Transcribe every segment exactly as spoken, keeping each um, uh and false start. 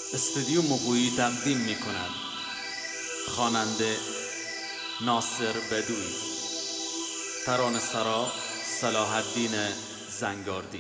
استودیو مقویی تقدیم می کند. خواننده ناصر بدوی، ترانه‌سرا صلاح الدین زنگاردی.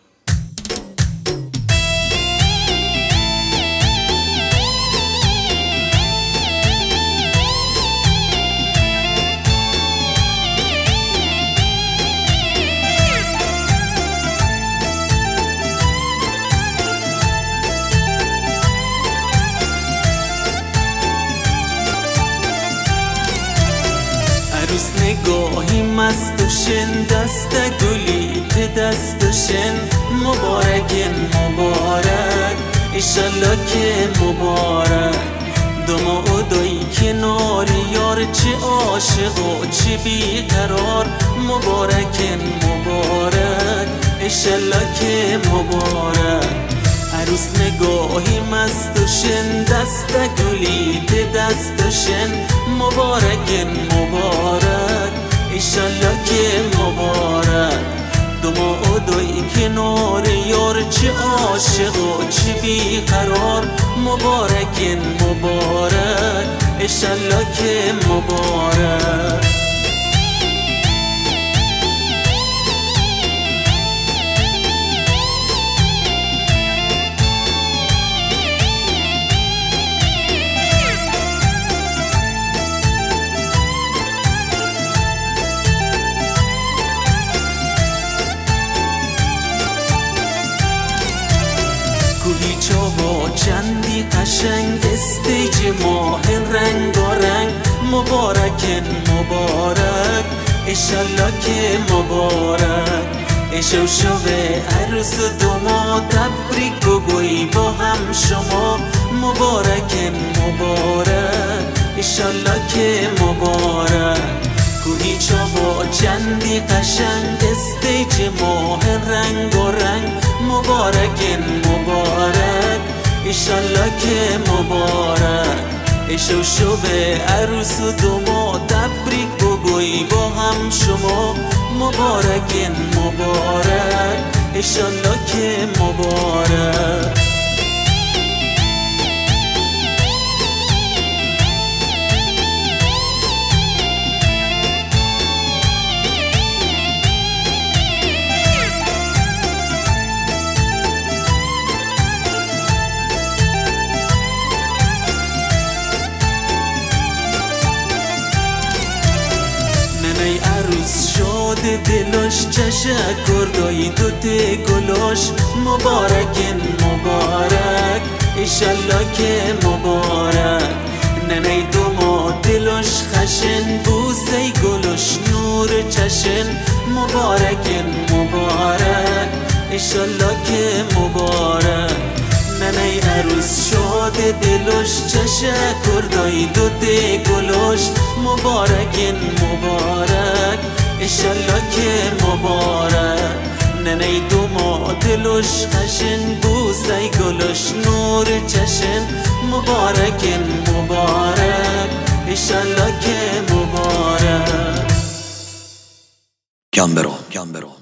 عروس نگاهی مست و شن، دست گلی به دست و شن، مبارکن مبارک ایشالله که مبارک. دما و دایی کنار یار، چه عاشق و چه بیقرار، مبارکن مبارک ایشالله که مبارک. عروس نگاهی مست و شن، دست گلی به دست و شن، مبارکن مبارک ایشالله که مبارک. دما و دایی کنار یار، چه عاشق و چه بیقرار، مبارکن مبارک ایشالله که مبارک. کوهی چاوا چندی قشنگ، استیج ماه رنگارنگ، مبارکن مبارک ایشالله که مبارک. ایشو شوه عروس و دما، تبریک بگوی با هم شما، مبارکن مبارک ایشالله که مبارک. کوهی چاوا چندی قشنگ، استیج ماه رنگ و رنگ، مبارکن مبارک ایشالله که مبارک. ایشو شوه عروس و دما، تبریک بگوی با هم شما، مبارکن مبارک ایشالله که مبارک. ای عروس شاد دلش، تشکر دایی دوت گلاش، مبارکن مبارک ایشالله که مبارک. ننه دوما دلش خشن، بوسه گلش نور چشن، مبارکن مبارک ایشالله که مبارک. ننه عروس شاد دلش، تشکر دایی دوت گلاش، مبارکن مبارک ایشالله که مبارک. ننه دوما دلش خشن، بوسه گلش نور چشن، مبارکن مبارک ایشالله که مبارک. کم برو کم برو